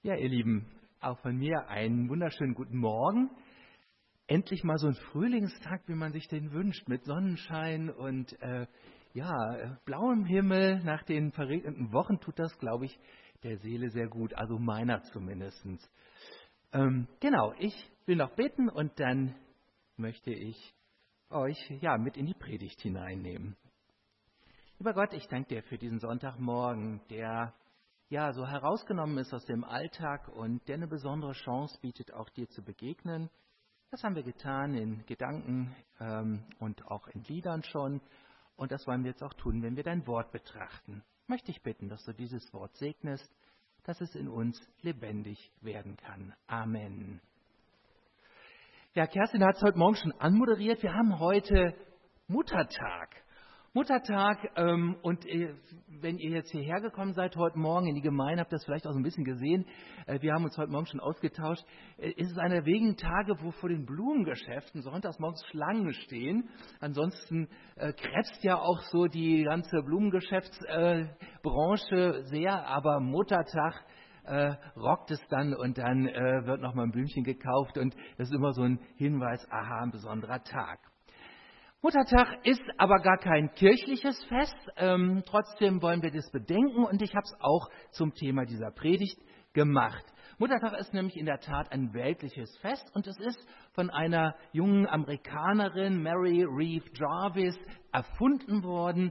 Ja, ihr Lieben, auch von mir einen wunderschönen guten Morgen. Endlich mal so ein Frühlingstag, wie man sich den wünscht, mit Sonnenschein und blauem Himmel. Nach den verregneten Wochen tut das, glaube ich, der Seele sehr gut, also meiner zumindest. Ich will noch beten und dann möchte ich euch mit in die Predigt hineinnehmen. Lieber Gott, ich danke dir für diesen Sonntagmorgen, der so herausgenommen ist aus dem Alltag und der eine besondere Chance bietet, auch dir zu begegnen. Das haben wir getan in Gedanken und auch in Liedern schon. Und das wollen wir jetzt auch tun, wenn wir dein Wort betrachten. Möchte ich bitten, dass du dieses Wort segnest, dass es in uns lebendig werden kann. Amen. Ja, Kerstin hat es heute Morgen schon anmoderiert. Wir haben heute Muttertag. Wenn ihr jetzt hierher gekommen seid heute Morgen in die Gemeinde, habt ihr das vielleicht auch so ein bisschen gesehen. Wir haben uns heute Morgen schon ausgetauscht. Es ist einer der wenigen Tage, wo vor den Blumengeschäften sonntags morgens Schlangen stehen. Ansonsten krebst ja auch so die ganze Blumengeschäftsbranche sehr, aber Muttertag rockt es dann und dann wird nochmal ein Blümchen gekauft und das ist immer so ein Hinweis, aha, ein besonderer Tag. Muttertag ist aber gar kein kirchliches Fest, trotzdem wollen wir das bedenken und ich habe es auch zum Thema dieser Predigt gemacht. Muttertag ist nämlich in der Tat ein weltliches Fest und es ist von einer jungen Amerikanerin, Mary Reeve Jarvis, erfunden worden.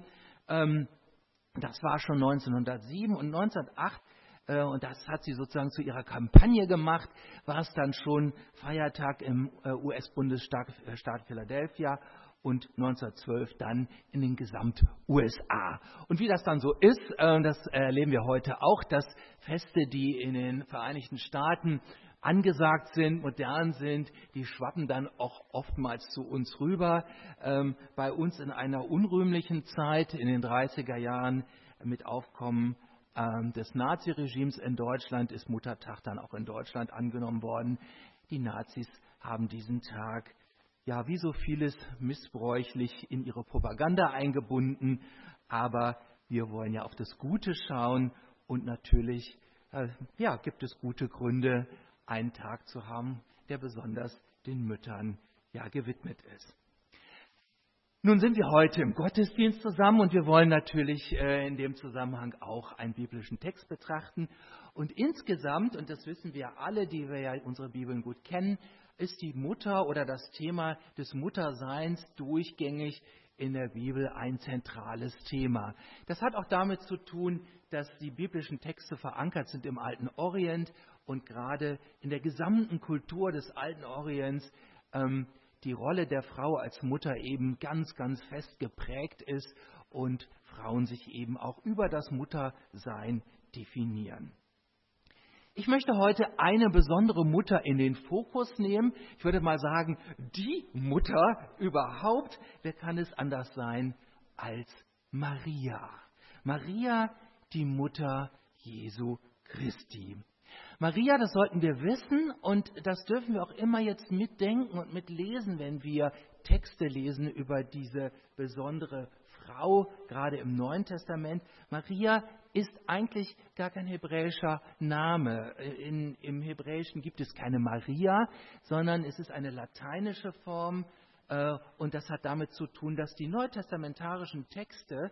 Das war schon 1907 und 1908. Und das hat sie sozusagen zu ihrer Kampagne gemacht, war es dann schon Feiertag im US-Bundesstaat Philadelphia und 1912 dann in den Gesamt-USA. Und wie das dann so ist, das erleben wir heute auch, dass Feste, die in den Vereinigten Staaten angesagt sind, modern sind, die schwappen dann auch oftmals zu uns rüber. Bei uns in einer unrühmlichen Zeit, in den 30er Jahren mit Aufkommen des Naziregimes in Deutschland ist Muttertag dann auch in Deutschland angenommen worden. Die Nazis haben diesen Tag, wie so vieles missbräuchlich in ihre Propaganda eingebunden. Aber wir wollen ja auf das Gute schauen und natürlich gibt es gute Gründe, einen Tag zu haben, der besonders den Müttern gewidmet ist. Nun sind wir heute im Gottesdienst zusammen und wir wollen natürlich in dem Zusammenhang auch einen biblischen Text betrachten. Und insgesamt, und das wissen wir alle, die wir ja unsere Bibeln gut kennen, ist die Mutter oder das Thema des Mutterseins durchgängig in der Bibel ein zentrales Thema. Das hat auch damit zu tun, dass die biblischen Texte verankert sind im Alten Orient und gerade in der gesamten Kultur des Alten Orients die Rolle der Frau als Mutter eben ganz, ganz fest geprägt ist und Frauen sich eben auch über das Muttersein definieren. Ich möchte heute eine besondere Mutter in den Fokus nehmen. Ich würde mal sagen, die Mutter überhaupt. Wer kann es anders sein als Maria? Maria, die Mutter Jesu Christi. Maria, das sollten wir wissen und das dürfen wir auch immer jetzt mitdenken und mitlesen, wenn wir Texte lesen über diese besondere Frau, gerade im Neuen Testament. Maria ist eigentlich gar kein hebräischer Name. Im Hebräischen gibt es keine Maria, sondern es ist eine lateinische Form und das hat damit zu tun, dass die neutestamentarischen Texte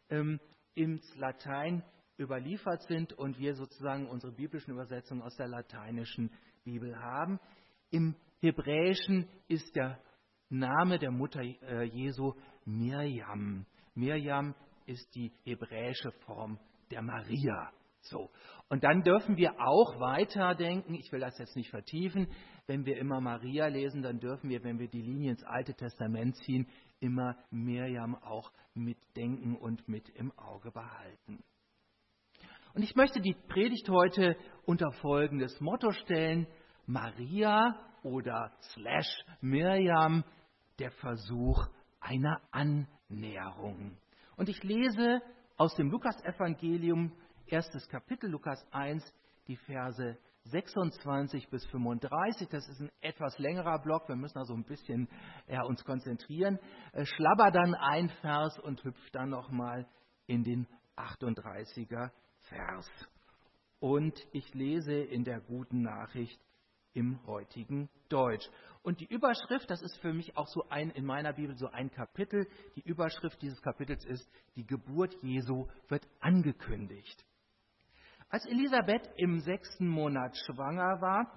ins Latein überliefert sind und wir sozusagen unsere biblischen Übersetzungen aus der lateinischen Bibel haben. Im Hebräischen ist der Name der Mutter Jesu Mirjam. Mirjam ist die hebräische Form der Maria. So. Und dann dürfen wir auch weiterdenken, ich will das jetzt nicht vertiefen, wenn wir immer Maria lesen, dann dürfen wir, wenn wir die Linie ins Alte Testament ziehen, immer Mirjam auch mitdenken und mit im Auge behalten. Und ich möchte die Predigt heute unter folgendes Motto stellen: Maria oder /Mirjam, der Versuch einer Annäherung. Und ich lese aus dem Lukasevangelium, 1. Kapitel, Lukas 1, die Verse 26 bis 35. Das ist ein etwas längerer Block, wir müssen also ein bisschen uns konzentrieren. Schlabber dann ein Vers und hüpft dann nochmal in den 38er Vers. und ich lese in der Guten Nachricht im heutigen Deutsch. Und die Überschrift, das ist für mich auch so in meiner Bibel so ein Kapitel. Die Überschrift dieses Kapitels ist: Die Geburt Jesu wird angekündigt. Als Elisabeth im 6. Monat schwanger war,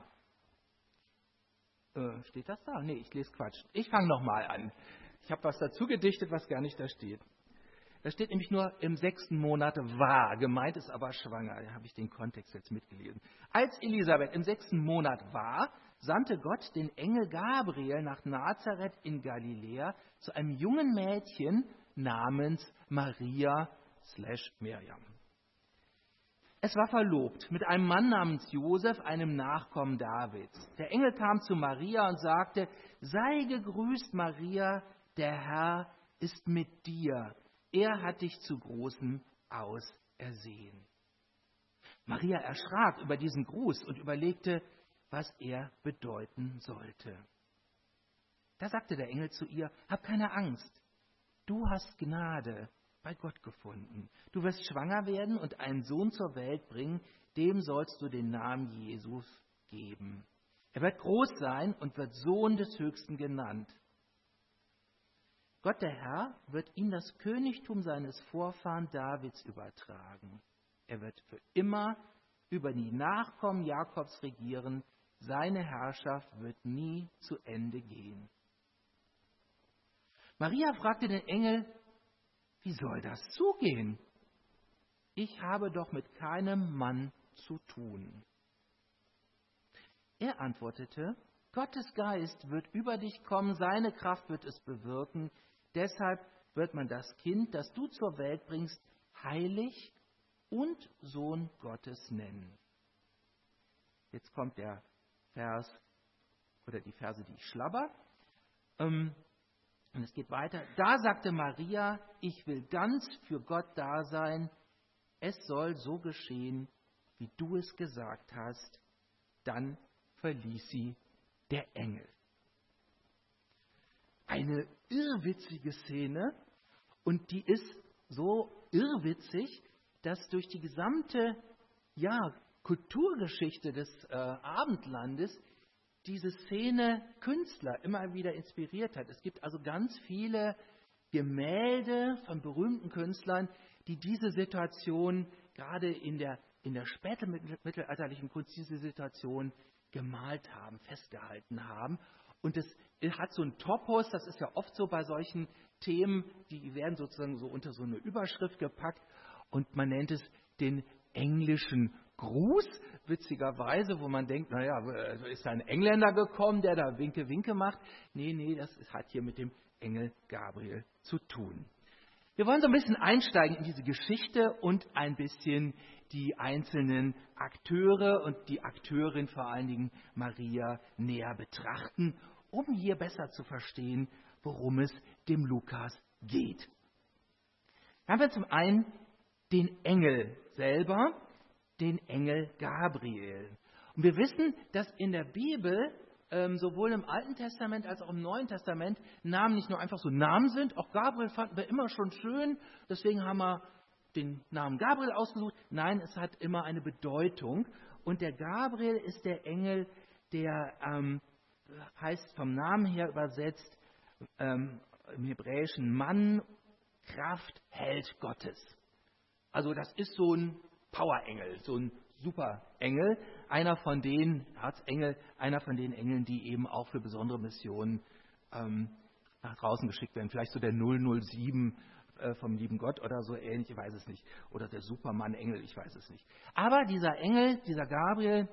steht das da? Nee, ich lese Quatsch. Ich fange nochmal an. Ich habe was dazu gedichtet, was gar nicht da steht. Da steht nämlich nur im 6. Monat war, gemeint ist aber schwanger. Da habe ich den Kontext jetzt mitgelesen. Als Elisabeth im 6. Monat war, sandte Gott den Engel Gabriel nach Nazareth in Galiläa zu einem jungen Mädchen namens Maria/Miriam. Es war verlobt mit einem Mann namens Josef, einem Nachkommen Davids. Der Engel kam zu Maria und sagte: Sei gegrüßt, Maria, der Herr ist mit dir. Er hat dich zu Großem ausersehen. Maria erschrak über diesen Gruß und überlegte, was er bedeuten sollte. Da sagte der Engel zu ihr: Hab keine Angst, du hast Gnade bei Gott gefunden. Du wirst schwanger werden und einen Sohn zur Welt bringen, dem sollst du den Namen Jesus geben. Er wird groß sein und wird Sohn des Höchsten genannt. Gott der Herr wird ihm das Königtum seines Vorfahren Davids übertragen. Er wird für immer über die Nachkommen Jakobs regieren. Seine Herrschaft wird nie zu Ende gehen. Maria fragte den Engel: Wie soll das zugehen? Ich habe doch mit keinem Mann zu tun. Er antwortete: Gottes Geist wird über dich kommen, seine Kraft wird es bewirken. Deshalb wird man das Kind, das du zur Welt bringst, heilig und Sohn Gottes nennen. Jetzt kommt der Vers oder die Verse, die ich schlabber. Und es geht weiter. Da sagte Maria: Ich will ganz für Gott da sein. Es soll so geschehen, wie du es gesagt hast. Dann verließ sie der Engel. Eine irrwitzige Szene, und die ist so irrwitzig, dass durch die gesamte Kulturgeschichte des Abendlandes diese Szene Künstler immer wieder inspiriert hat. Es gibt also ganz viele Gemälde von berühmten Künstlern, die diese Situation, gerade in der spätmittelalterlichen Kunst, diese Situation gemalt haben, festgehalten haben. Und es hat so einen Topos, das ist ja oft so bei solchen Themen, die werden sozusagen so unter so eine Überschrift gepackt und man nennt es den englischen Gruß, witzigerweise, wo man denkt, naja, ist da ein Engländer gekommen, der da Winke, Winke macht? Nee, das hat hier mit dem Engel Gabriel zu tun. Wir wollen so ein bisschen einsteigen in diese Geschichte und ein bisschen die einzelnen Akteure und die Akteurin, vor allen Dingen Maria, näher betrachten, um hier besser zu verstehen, worum es dem Lukas geht. Da haben wir zum einen den Engel selber, den Engel Gabriel. Und wir wissen, dass in der Bibel sowohl im Alten Testament als auch im Neuen Testament Namen nicht nur einfach so Namen sind. Auch Gabriel fanden wir immer schon schön, deswegen haben wir den Namen Gabriel ausgesucht. Nein, es hat immer eine Bedeutung. Und der Gabriel ist der Engel, der heißt vom Namen her übersetzt im Hebräischen Mann, Kraft, Held Gottes. Also das ist so ein Powerengel, so ein Superengel, einer von den Erzengel, einer von den Engeln, die eben auch für besondere Missionen nach draußen geschickt werden. Vielleicht so der 007 vom lieben Gott oder so ähnlich, ich weiß es nicht. Oder der Superman-Engel, ich weiß es nicht. Aber dieser Engel, dieser Gabriel,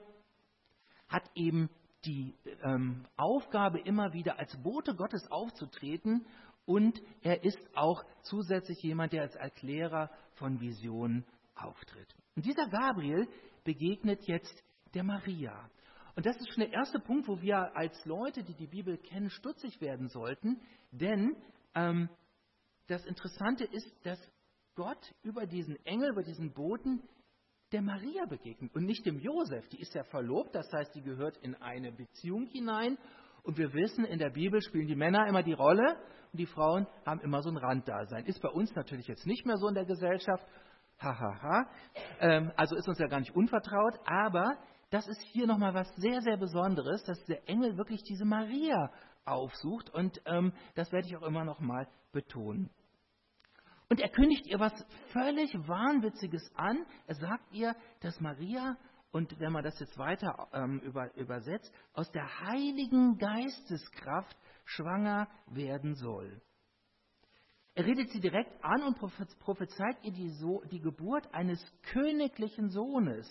hat eben die Aufgabe, immer wieder als Bote Gottes aufzutreten, und er ist auch zusätzlich jemand, der als Erklärer von Visionen auftritt. Und dieser Gabriel begegnet jetzt der Maria. Und das ist schon der erste Punkt, wo wir als Leute, die die Bibel kennen, stutzig werden sollten. Denn das Interessante ist, dass Gott über diesen Engel, über diesen Boten der Maria begegnet und nicht dem Josef. Die ist ja verlobt, das heißt, die gehört in eine Beziehung hinein. Und wir wissen, in der Bibel spielen die Männer immer die Rolle und die Frauen haben immer so ein Randdasein. Ist bei uns natürlich jetzt nicht mehr so in der Gesellschaft. Hahaha. Also ist uns ja gar nicht unvertraut, aber das ist hier nochmal was sehr, sehr Besonderes, dass der Engel wirklich diese Maria aufsucht und das werde ich auch immer nochmal betonen. Und er kündigt ihr was völlig Wahnwitziges an. Er sagt ihr, dass Maria, und wenn man das jetzt weiter übersetzt, aus der Heiligen Geisteskraft schwanger werden soll. Er redet sie direkt an und prophezeit ihr die Geburt eines königlichen Sohnes.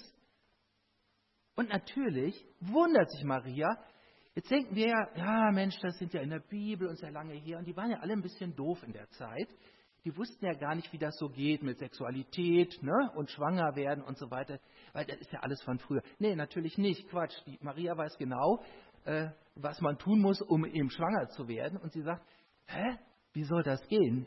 Und natürlich wundert sich Maria. Jetzt denken wir ja, Mensch, das sind ja in der Bibel und sehr lange her. Und die waren ja alle ein bisschen doof in der Zeit. Die wussten ja gar nicht, wie das so geht mit Sexualität, ne, und schwanger werden und so weiter. Weil das ist ja alles von früher. Nee, natürlich nicht. Quatsch. Die Maria weiß genau, was man tun muss, um eben schwanger zu werden. Und sie sagt, wie soll das gehen?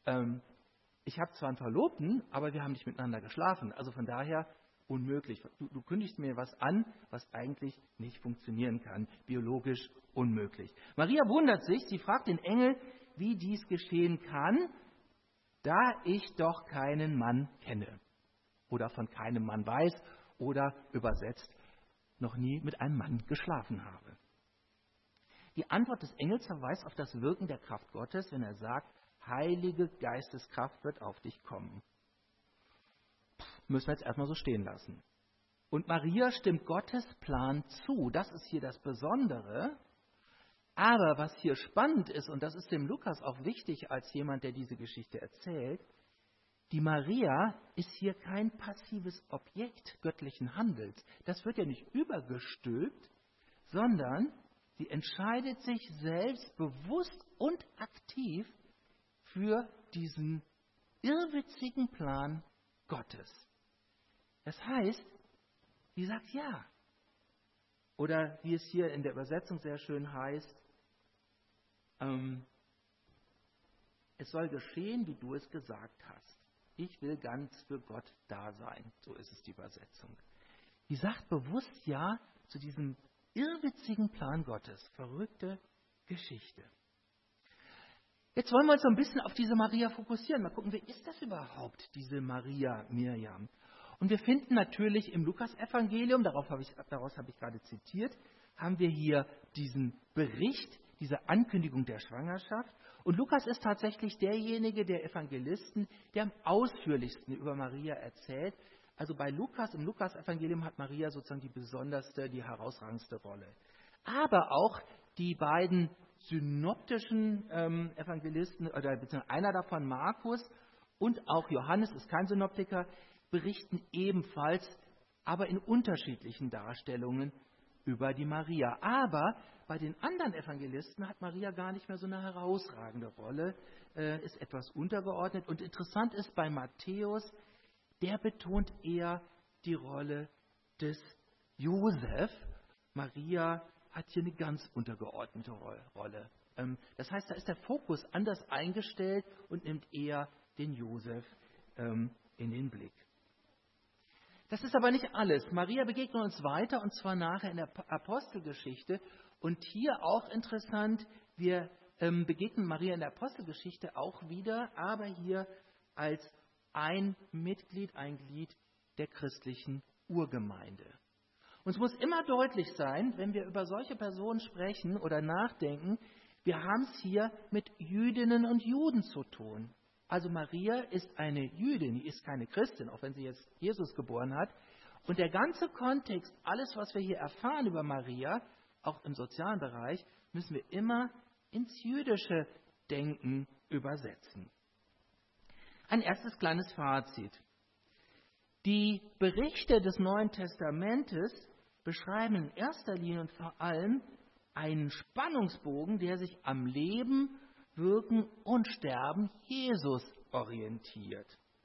Ich habe zwar einen Verlobten, aber wir haben nicht miteinander geschlafen. Also von daher unmöglich. Du kündigst mir was an, was eigentlich nicht funktionieren kann. Biologisch unmöglich. Maria wundert sich. Sie fragt den Engel, wie dies geschehen kann, da ich doch keinen Mann kenne. Oder von keinem Mann weiß. Oder übersetzt, noch nie mit einem Mann geschlafen habe. Die Antwort des Engels verweist auf das Wirken der Kraft Gottes, wenn er sagt, Heilige Geisteskraft wird auf dich kommen. Müssen wir jetzt erstmal so stehen lassen. Und Maria stimmt Gottes Plan zu. Das ist hier das Besondere. Aber was hier spannend ist, und das ist dem Lukas auch wichtig als jemand, der diese Geschichte erzählt, die Maria ist hier kein passives Objekt göttlichen Handels. Das wird ja nicht übergestülpt, sondern sie entscheidet sich selbst bewusst und aktiv für diesen irrwitzigen Plan Gottes. Das heißt, sie sagt ja. Oder wie es hier in der Übersetzung sehr schön heißt, es soll geschehen, wie du es gesagt hast. Ich will ganz für Gott da sein. So ist es die Übersetzung. Die sagt bewusst ja zu diesem irrwitzigen Plan Gottes. Verrückte Geschichte. Jetzt wollen wir uns so ein bisschen auf diese Maria fokussieren. Mal gucken, wer ist das überhaupt, diese Maria Mirjam? Und wir finden natürlich im Lukas-Evangelium, daraus habe ich gerade zitiert, haben wir hier diesen Bericht, diese Ankündigung der Schwangerschaft. Und Lukas ist tatsächlich derjenige der Evangelisten, der am ausführlichsten über Maria erzählt. Also bei Lukas, im Lukas-Evangelium hat Maria sozusagen die besonderste, die herausragendste Rolle. Aber auch die beiden synoptischen Evangelisten, oder beziehungsweise einer davon, Markus, und auch Johannes ist kein Synoptiker, berichten ebenfalls, aber in unterschiedlichen Darstellungen über die Maria. Aber bei den anderen Evangelisten hat Maria gar nicht mehr so eine herausragende Rolle, ist etwas untergeordnet. Und interessant ist bei Matthäus, der betont eher die Rolle des Josef. Maria hat hier eine ganz untergeordnete Rolle. Das heißt, da ist der Fokus anders eingestellt und nimmt eher den Josef in den Blick. Das ist aber nicht alles. Maria begegnet uns weiter, und zwar nachher in der Apostelgeschichte. Und hier auch interessant, wir begegnen Maria in der Apostelgeschichte auch wieder, aber hier als ein Mitglied, ein Glied der christlichen Urgemeinde. Uns muss immer deutlich sein, wenn wir über solche Personen sprechen oder nachdenken, wir haben es hier mit Jüdinnen und Juden zu tun. Also Maria ist eine Jüdin, die ist keine Christin, auch wenn sie jetzt Jesus geboren hat. Und der ganze Kontext, alles, was wir hier erfahren über Maria, auch im sozialen Bereich, müssen wir immer ins jüdische Denken übersetzen. Ein erstes kleines Fazit. Die Berichte des Neuen Testamentes beschreiben in erster Linie und vor allem einen Spannungsbogen, der sich am Leben, Wirken und Sterben Jesus orientiert.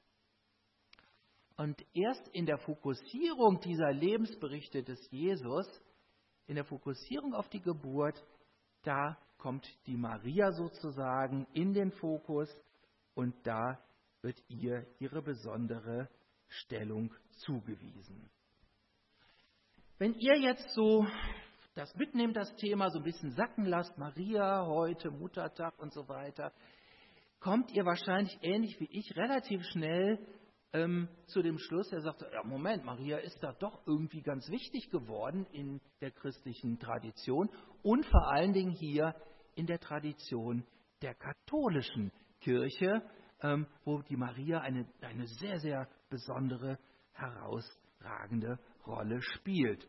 Und erst in der Fokussierung dieser Lebensberichte des Jesus, in der Fokussierung auf die Geburt, da kommt die Maria sozusagen in den Fokus und da wird ihr ihre besondere Stellung zugewiesen. Wenn ihr jetzt so das mitnehmt, das Thema so ein bisschen sacken lasst, Maria heute, Muttertag und so weiter, kommt ihr wahrscheinlich ähnlich wie ich relativ schnell zu dem Schluss, er sagte, ja Moment, Maria ist da doch irgendwie ganz wichtig geworden in der christlichen Tradition und vor allen Dingen hier in der Tradition der katholischen Kirche, wo die Maria eine sehr, sehr besondere, herausragende Rolle spielt.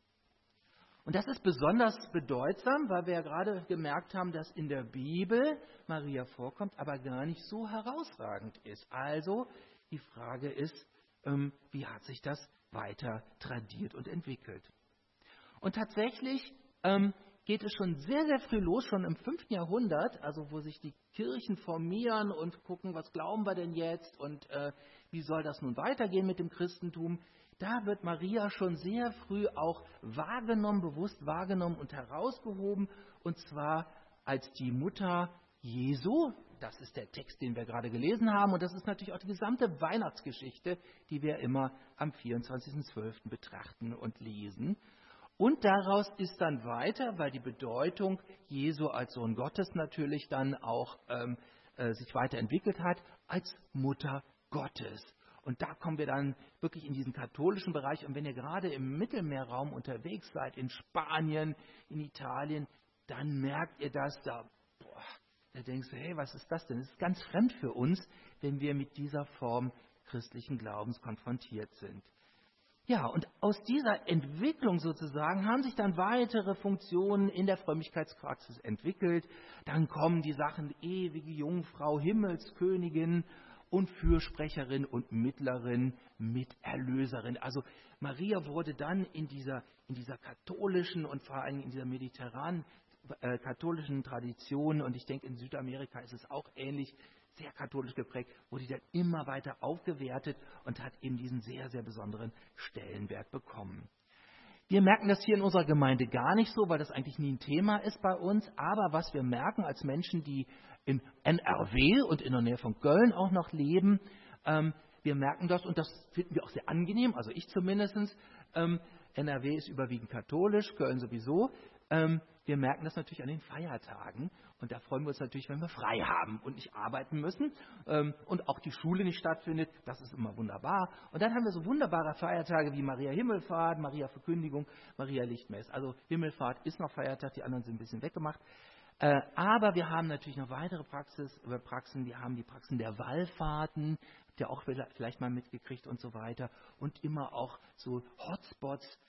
Und das ist besonders bedeutsam, weil wir ja gerade gemerkt haben, dass in der Bibel Maria vorkommt, aber gar nicht so herausragend ist. Also die Frage ist, wie hat sich das weiter tradiert und entwickelt? Und tatsächlich geht es schon sehr, sehr früh los, schon im 5. Jahrhundert, also wo sich die Kirchen formieren und gucken, was glauben wir denn jetzt und wie soll das nun weitergehen mit dem Christentum. Da wird Maria schon sehr früh auch wahrgenommen, bewusst wahrgenommen und herausgehoben, und zwar als die Mutter Jesu. Das ist der Text, den wir gerade gelesen haben, und das ist natürlich auch die gesamte Weihnachtsgeschichte, die wir immer am 24.12. betrachten und lesen. Und daraus ist dann weiter, weil die Bedeutung Jesu als Sohn Gottes natürlich dann auch sich weiterentwickelt hat, als Mutter Gottes. Und da kommen wir dann wirklich in diesen katholischen Bereich. Und wenn ihr gerade im Mittelmeerraum unterwegs seid, in Spanien, in Italien, dann merkt ihr das, da denkst du, hey, was ist das denn? Das ist ganz fremd für uns, wenn wir mit dieser Form christlichen Glaubens konfrontiert sind. Ja, und aus dieser Entwicklung sozusagen haben sich dann weitere Funktionen in der Frömmigkeitspraxis entwickelt. Dann kommen die Sachen ewige Jungfrau, Himmelskönigin und Fürsprecherin und Mittlerin, Miterlöserin. Also Maria wurde dann in dieser katholischen und vor allem in dieser mediterranen katholischen Tradition, und ich denke in Südamerika ist es auch ähnlich, sehr katholisch geprägt, wurde die dann immer weiter aufgewertet und hat eben diesen sehr, sehr besonderen Stellenwert bekommen. Wir merken das hier in unserer Gemeinde gar nicht so, weil das eigentlich nie ein Thema ist bei uns. Aber was wir merken als Menschen, die in NRW und in der Nähe von Köln auch noch leben, wir merken das, und das finden wir auch sehr angenehm, also ich zumindest. NRW ist überwiegend katholisch, Köln sowieso. Wir merken das natürlich an den Feiertagen. Und da freuen wir uns natürlich, wenn wir frei haben und nicht arbeiten müssen und auch die Schule nicht stattfindet. Das ist immer wunderbar. Und dann haben wir so wunderbare Feiertage wie Maria Himmelfahrt, Maria Verkündigung, Maria Lichtmess. Also Himmelfahrt ist noch Feiertag, die anderen sind ein bisschen weggemacht. Aber wir haben natürlich noch weitere Praxen. Wir haben die Praxen der Wallfahrten, habt ihr auch vielleicht mal mitgekriegt und so weiter. Und immer auch so Hotspots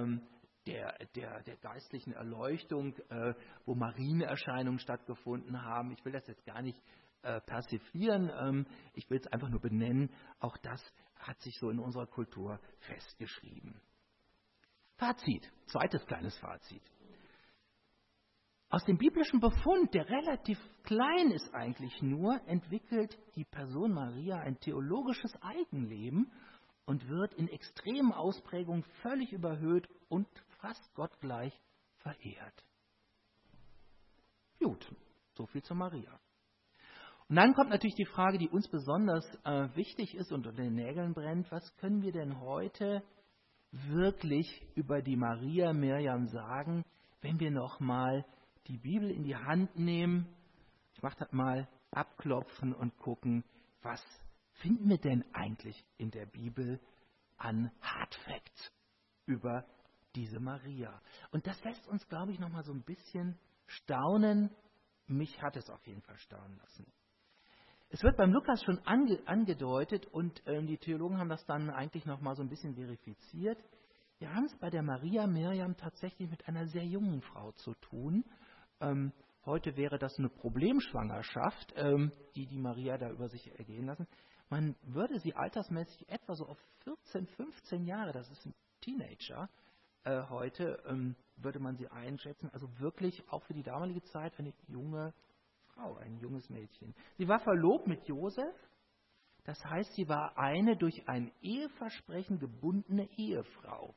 der geistlichen Erleuchtung, wo Marienerscheinungen stattgefunden haben. Ich will das jetzt gar nicht persiflieren, ich will es einfach nur benennen. Auch das hat sich so in unserer Kultur festgeschrieben. Fazit, zweites kleines Fazit. Aus dem biblischen Befund, der relativ klein ist eigentlich nur, entwickelt die Person Maria ein theologisches Eigenleben und wird in extremen Ausprägungen völlig überhöht und fast gottgleich verehrt. Gut, so viel zu Maria. Und dann kommt natürlich die Frage, die uns besonders wichtig ist und unter den Nägeln brennt: Was können wir denn heute wirklich über die Maria Mirjam sagen, wenn wir nochmal die Bibel in die Hand nehmen? Ich mache das mal, abklopfen und gucken, was finden wir denn eigentlich in der Bibel an Hard Facts über diese Maria. Und das lässt uns, glaube ich, nochmal so ein bisschen staunen. Mich hat es auf jeden Fall staunen lassen. Es wird beim Lukas schon angedeutet, und die Theologen haben das dann eigentlich nochmal so ein bisschen verifiziert. Wir haben es bei der Maria Mirjam tatsächlich mit einer sehr jungen Frau zu tun. Heute wäre das eine Problemschwangerschaft, die Maria da über sich ergehen lassen. Man würde sie altersmäßig etwa so auf 14, 15 Jahre, das ist ein Teenager, heute würde man sie einschätzen. Also wirklich auch für die damalige Zeit eine junge Frau, ein junges Mädchen. Sie war verlobt mit Josef, das heißt, sie war eine durch ein Eheversprechen gebundene Ehefrau.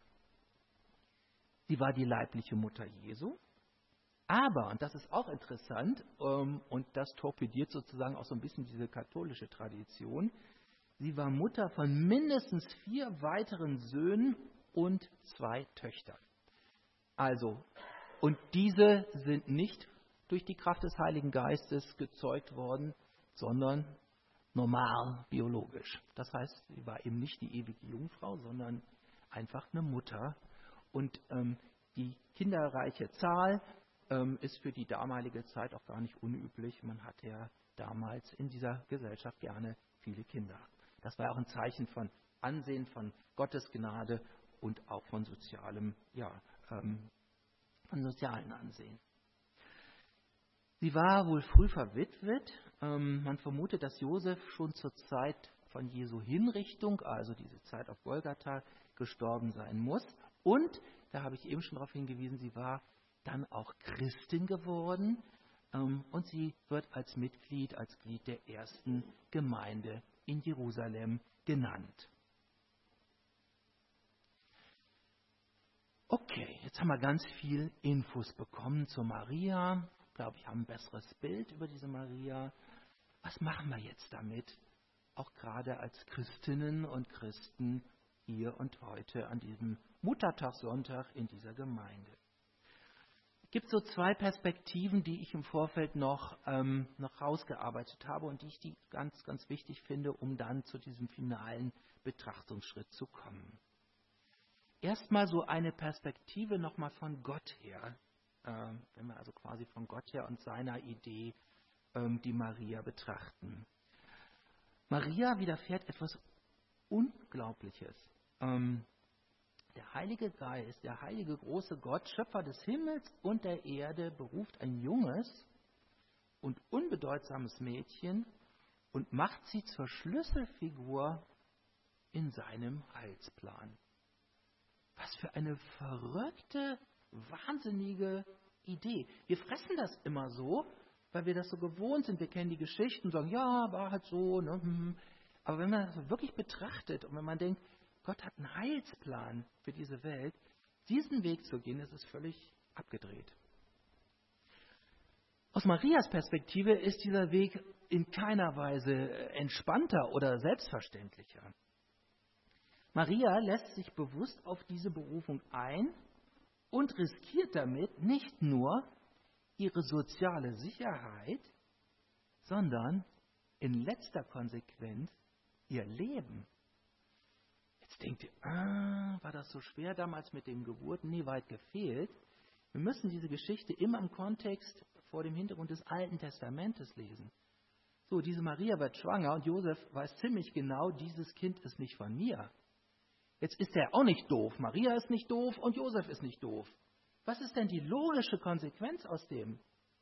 Sie war die leibliche Mutter Jesu. Aber, und das ist auch interessant, und das torpediert sozusagen auch so ein bisschen diese katholische Tradition, sie war Mutter von mindestens 4 weiteren Söhnen und 2 Töchtern. Also, und diese sind nicht durch die Kraft des Heiligen Geistes gezeugt worden, sondern normal, biologisch. Das heißt, sie war eben nicht die ewige Jungfrau, sondern einfach eine Mutter. Und die kinderreiche Zahl ist für die damalige Zeit auch gar nicht unüblich. Man hatte ja damals in dieser Gesellschaft gerne viele Kinder. Das war auch ein Zeichen von Ansehen, von Gottes Gnade und auch von sozialem, von sozialen Ansehen. Sie war wohl früh verwitwet. Man vermutet, dass Josef schon zur Zeit von Jesu Hinrichtung, also diese Zeit auf Golgatha, gestorben sein muss. Und, da habe ich eben schon darauf hingewiesen, sie war dann auch Christin geworden und sie wird als Glied der ersten Gemeinde in Jerusalem genannt. Okay, jetzt haben wir ganz viel Infos bekommen zur Maria. Ich glaube, ich habe ein besseres Bild über diese Maria. Was machen wir jetzt damit? Auch gerade als Christinnen und Christen hier und heute an diesem Muttertagssonntag in dieser Gemeinde. Es gibt so zwei Perspektiven, die ich im Vorfeld noch rausgearbeitet habe und die ich ganz, ganz wichtig finde, um dann zu diesem finalen Betrachtungsschritt zu kommen. Erstmal so eine Perspektive nochmal von Gott her, wenn wir also quasi von Gott her und seiner Idee die Maria betrachten. Maria widerfährt etwas Unglaubliches. Der Heilige Geist, der heilige große Gott, Schöpfer des Himmels und der Erde, beruft ein junges und unbedeutsames Mädchen und macht sie zur Schlüsselfigur in seinem Heilsplan. Was für eine verrückte, wahnsinnige Idee. Wir fressen das immer so, weil wir das so gewohnt sind. Wir kennen die Geschichten und sagen, ja, war halt so. Ne? Aber wenn man das wirklich betrachtet und wenn man denkt, Gott hat einen Heilsplan für diese Welt, diesen Weg zu gehen, ist es völlig abgedreht. Aus Marias Perspektive ist dieser Weg in keiner Weise entspannter oder selbstverständlicher. Maria lässt sich bewusst auf diese Berufung ein und riskiert damit nicht nur ihre soziale Sicherheit, sondern in letzter Konsequenz ihr Leben. Jetzt denkt ihr, war das so schwer damals mit den Geburten? Nee, weit gefehlt. Wir müssen diese Geschichte immer im Kontext vor dem Hintergrund des Alten Testamentes lesen. So, diese Maria wird schwanger und Josef weiß ziemlich genau, dieses Kind ist nicht von mir. Jetzt ist er auch nicht doof. Maria ist nicht doof und Josef ist nicht doof. Was ist denn die logische Konsequenz aus dem?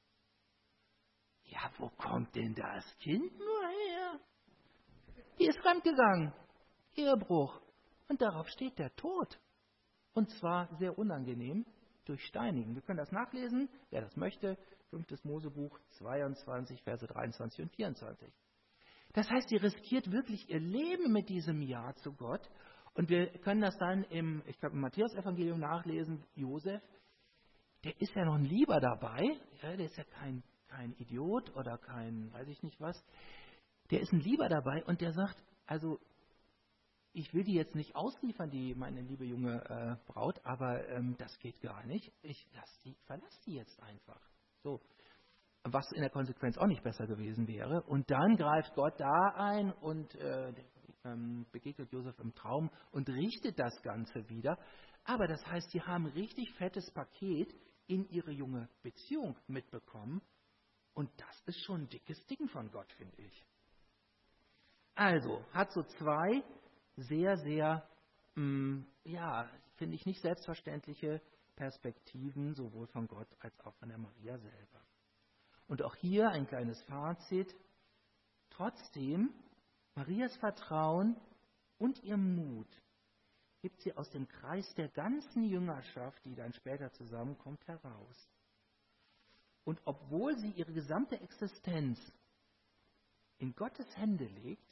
Ja, wo kommt denn das Kind nur her? Die ist fremdgegangen. Ehebruch. Und darauf steht der Tod. Und zwar sehr unangenehm, durch Steinigen. Wir können das nachlesen, wer das möchte. 5. Mosebuch 22, Verse 23 und 24. Das heißt, sie riskiert wirklich ihr Leben mit diesem Ja zu Gott. Und wir können das dann im Matthäus-Evangelium nachlesen. Josef, der ist ja noch ein Lieber dabei. Ja, der ist ja kein Idiot oder kein, weiß ich nicht was. Der ist ein Lieber dabei und der sagt, also ich will die jetzt nicht ausliefern, meine liebe junge Braut, aber das geht gar nicht. Ich verlasse die jetzt einfach. So. Was in der Konsequenz auch nicht besser gewesen wäre. Und dann greift Gott da ein und begegnet Josef im Traum und richtet das Ganze wieder. Aber das heißt, sie haben ein richtig fettes Paket in ihre junge Beziehung mitbekommen. Und das ist schon ein dickes Ding von Gott, finde ich. Also, hat so zwei sehr, sehr, finde ich nicht selbstverständliche Perspektiven, sowohl von Gott als auch von der Maria selber. Und auch hier ein kleines Fazit. Trotzdem, Marias Vertrauen und ihr Mut hebt sie aus dem Kreis der ganzen Jüngerschaft, die dann später zusammenkommt, heraus. Und obwohl sie ihre gesamte Existenz in Gottes Hände legt,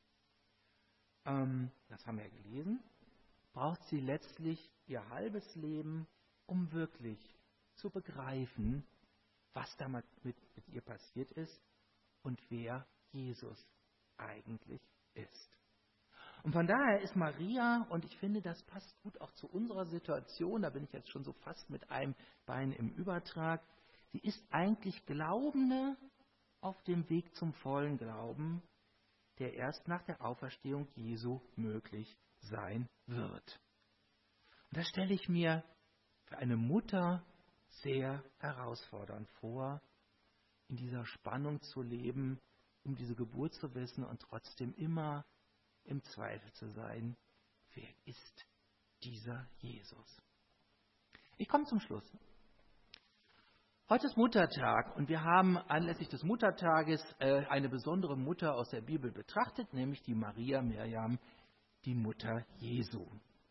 das haben wir ja gelesen, braucht sie letztlich ihr halbes Leben, um wirklich zu begreifen, was damals mit ihr passiert ist und wer Jesus eigentlich ist. Und von daher ist Maria, und ich finde, das passt gut auch zu unserer Situation, da bin ich jetzt schon so fast mit einem Bein im Übertrag, sie ist eigentlich Glaubende auf dem Weg zum vollen Glauben, der erst nach der Auferstehung Jesu möglich sein wird. Und das stelle ich mir für eine Mutter sehr herausfordernd vor, in dieser Spannung zu leben, um diese Geburt zu wissen und trotzdem immer im Zweifel zu sein, wer ist dieser Jesus? Ich komme zum Schluss. Heute ist Muttertag und wir haben anlässlich des Muttertages eine besondere Mutter aus der Bibel betrachtet, nämlich die Maria Mirjam, die Mutter Jesu.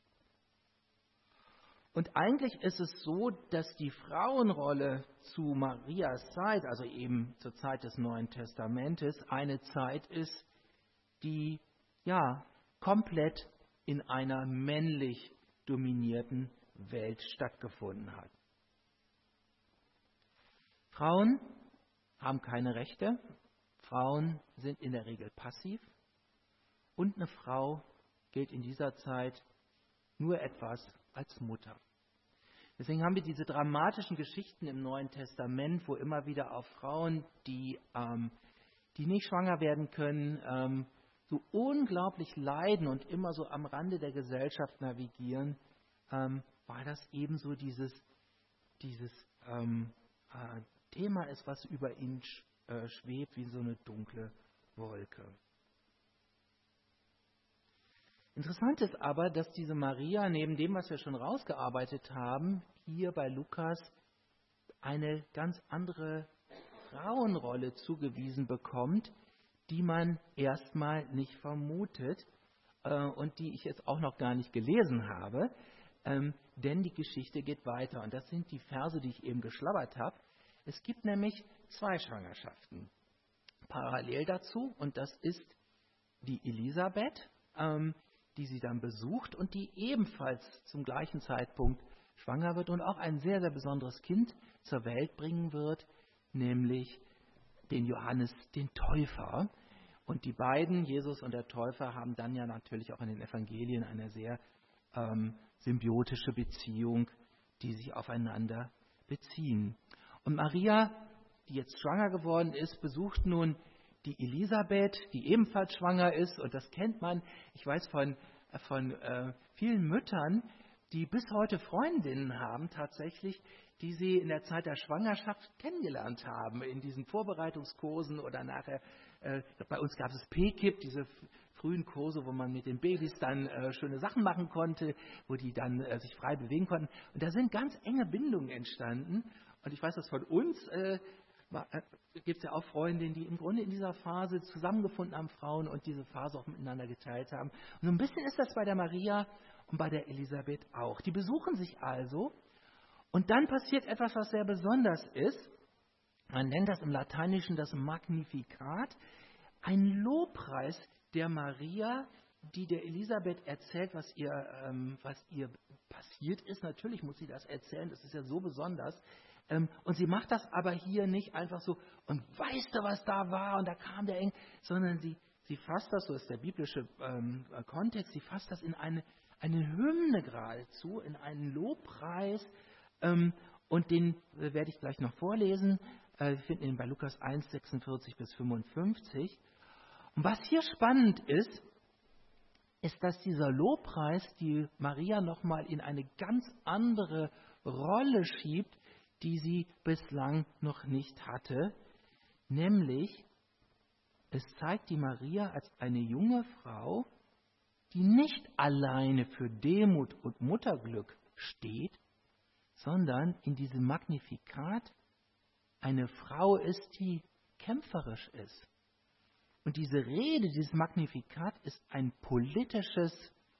Und eigentlich ist es so, dass die Frauenrolle zu Marias Zeit, also eben zur Zeit des Neuen Testamentes, eine Zeit ist, die komplett in einer männlich dominierten Welt stattgefunden hat. Frauen haben keine Rechte, Frauen sind in der Regel passiv und eine Frau gilt in dieser Zeit nur etwas als Mutter. Deswegen haben wir diese dramatischen Geschichten im Neuen Testament, wo immer wieder auf Frauen, die nicht schwanger werden können, so unglaublich leiden und immer so am Rande der Gesellschaft navigieren, weil das ebenso dieses Thema ist, was über ihnen schwebt wie so eine dunkle Wolke. Interessant ist aber, dass diese Maria, neben dem, was wir schon rausgearbeitet haben, hier bei Lukas eine ganz andere Frauenrolle zugewiesen bekommt, die man erstmal nicht vermutet und die ich jetzt auch noch gar nicht gelesen habe, denn die Geschichte geht weiter. Und das sind die Verse, die ich eben geschlabbert habe. Es gibt nämlich 2 Schwangerschaften parallel dazu und das ist die Elisabeth, die sie dann besucht und die ebenfalls zum gleichen Zeitpunkt schwanger wird und auch ein sehr, sehr besonderes Kind zur Welt bringen wird, nämlich den Johannes, den Täufer. Und die beiden, Jesus und der Täufer, haben dann ja natürlich auch in den Evangelien eine sehr symbiotische Beziehung, die sich aufeinander beziehen. Und Maria, die jetzt schwanger geworden ist, besucht nun die Elisabeth, die ebenfalls schwanger ist. Und das kennt man, ich weiß von vielen Müttern, die bis heute Freundinnen haben tatsächlich, die sie in der Zeit der Schwangerschaft kennengelernt haben, in diesen Vorbereitungskursen oder nachher, bei uns gab es PKIP, diese frühen Kurse, wo man mit den Babys dann schöne Sachen machen konnte, wo die dann sich frei bewegen konnten. Und da sind ganz enge Bindungen entstanden. Und ich weiß das von uns, gibt es ja auch Freundinnen, die im Grunde in dieser Phase zusammengefunden haben, Frauen, und diese Phase auch miteinander geteilt haben. Und so ein bisschen ist das bei der Maria und bei der Elisabeth auch. Die besuchen sich also und dann passiert etwas, was sehr besonders ist. Man nennt das im Lateinischen das Magnificat, ein Lobpreis der Maria, die der Elisabeth erzählt, was ihr passiert ist. Natürlich muss sie das erzählen, das ist ja so besonders. Und sie macht das aber hier nicht einfach so, und weißt du, was da war, und da kam der Engel, sondern sie fasst das, so ist der biblische Kontext, sie fasst das in eine Hymne geradezu, in einen Lobpreis, und den werde ich gleich noch vorlesen. Wir finden ihn bei Lukas 1, 46 bis 55. Und was hier spannend ist, dass dieser Lobpreis die Maria nochmal in eine ganz andere Rolle schiebt, die sie bislang noch nicht hatte. Nämlich, es zeigt die Maria als eine junge Frau, die nicht alleine für Demut und Mutterglück steht, sondern in diesem Magnifikat eine Frau ist, die kämpferisch ist. Und diese Rede, dieses Magnifikat ist ein politisches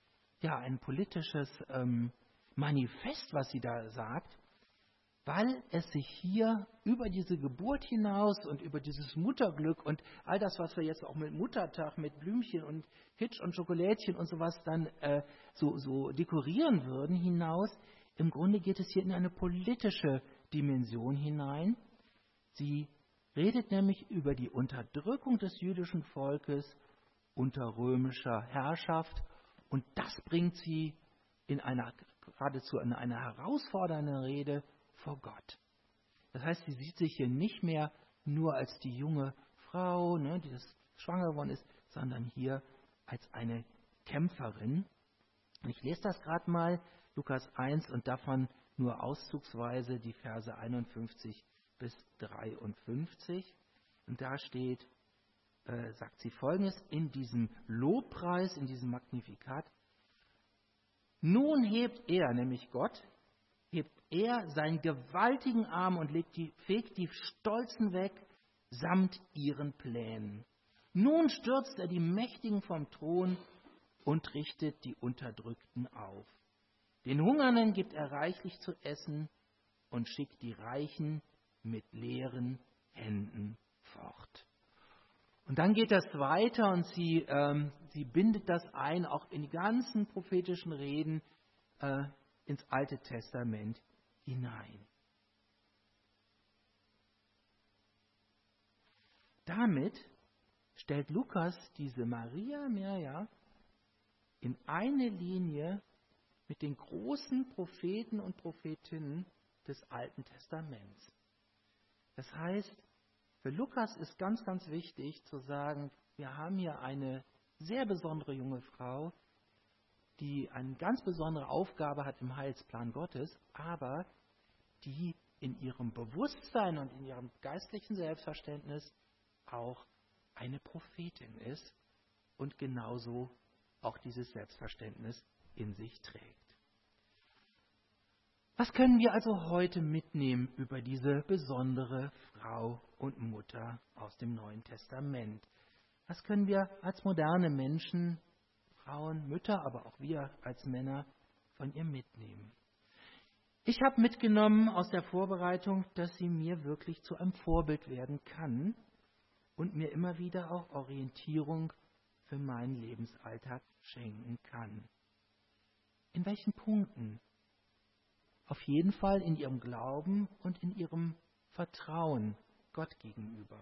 Manifest, was sie da sagt, weil es sich hier über diese Geburt hinaus und über dieses Mutterglück und all das, was wir jetzt auch mit Muttertag, mit Blümchen und Kitsch und Schokolädchen und sowas dann so dekorieren würden, hinaus, im Grunde geht es hier in eine politische Dimension hinein. Sie redet nämlich über die Unterdrückung des jüdischen Volkes unter römischer Herrschaft, und das bringt sie geradezu in eine herausfordernde Rede vor Gott. Das heißt, sie sieht sich hier nicht mehr nur als die junge Frau, die das schwanger geworden ist, sondern hier als eine Kämpferin. Und ich lese das gerade mal, Lukas 1, und davon nur auszugsweise die Verse 51 bis 53. Und da steht, sagt sie Folgendes in diesem Lobpreis, in diesem Magnificat: Nun hebt er, nämlich Gott, hebt er seinen gewaltigen Arm und fegt die Stolzen weg samt ihren Plänen. Nun stürzt er die Mächtigen vom Thron und richtet die Unterdrückten auf. Den Hungernden gibt er reichlich zu essen und schickt die Reichen mit leeren Händen fort. Und dann geht das weiter und sie bindet das ein, auch in die ganzen prophetischen Reden ins Alte Testament hinein. Damit stellt Lukas diese Maria Mirja in eine Linie mit den großen Propheten und Prophetinnen des Alten Testaments. Das heißt, für Lukas ist ganz, ganz wichtig zu sagen, wir haben hier eine sehr besondere junge Frau, die eine ganz besondere Aufgabe hat im Heilsplan Gottes, aber die in ihrem Bewusstsein und in ihrem geistlichen Selbstverständnis auch eine Prophetin ist und genauso auch dieses Selbstverständnis in sich trägt. Was können wir also heute mitnehmen über diese besondere Frau und Mutter aus dem Neuen Testament? Was können wir als moderne Menschen, Frauen, Mütter, aber auch wir als Männer von ihr mitnehmen? Ich habe mitgenommen aus der Vorbereitung, dass sie mir wirklich zu einem Vorbild werden kann und mir immer wieder auch Orientierung für meinen Lebensalltag schenken kann. In welchen Punkten? Auf jeden Fall in ihrem Glauben und in ihrem Vertrauen Gott gegenüber.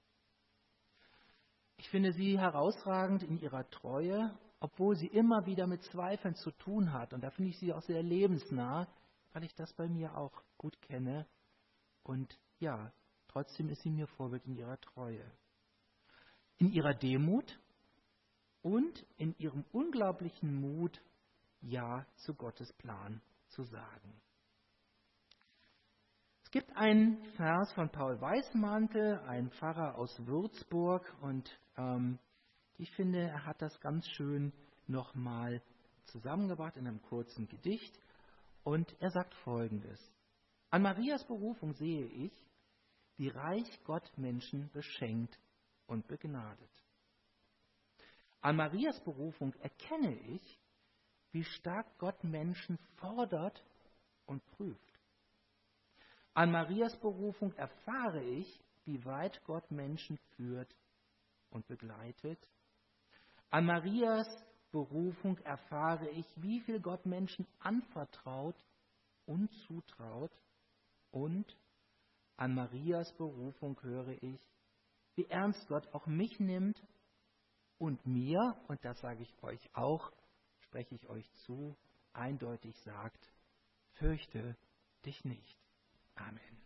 Ich finde sie herausragend in ihrer Treue, obwohl sie immer wieder mit Zweifeln zu tun hat. Und da finde ich sie auch sehr lebensnah, weil ich das bei mir auch gut kenne. Und ja, trotzdem ist sie mir Vorbild in ihrer Treue. In ihrer Demut und in ihrem unglaublichen Mut, Ja zu Gottes Plan zu sagen. Es gibt einen Vers von Paul Weismantel, ein Pfarrer aus Würzburg, und ich finde, er hat das ganz schön nochmal zusammengebracht in einem kurzen Gedicht. Und er sagt Folgendes: An Marias Berufung sehe ich, wie reich Gott Menschen beschenkt und begnadet. An Marias Berufung erkenne ich, wie stark Gott Menschen fordert und prüft. An Marias Berufung erfahre ich, wie weit Gott Menschen führt und begleitet. An Marias Berufung erfahre ich, wie viel Gott Menschen anvertraut und zutraut. Und an Marias Berufung höre ich, wie ernst Gott auch mich nimmt und mir, und das sage ich euch auch, spreche ich euch zu, eindeutig sagt: Fürchte dich nicht. Amen.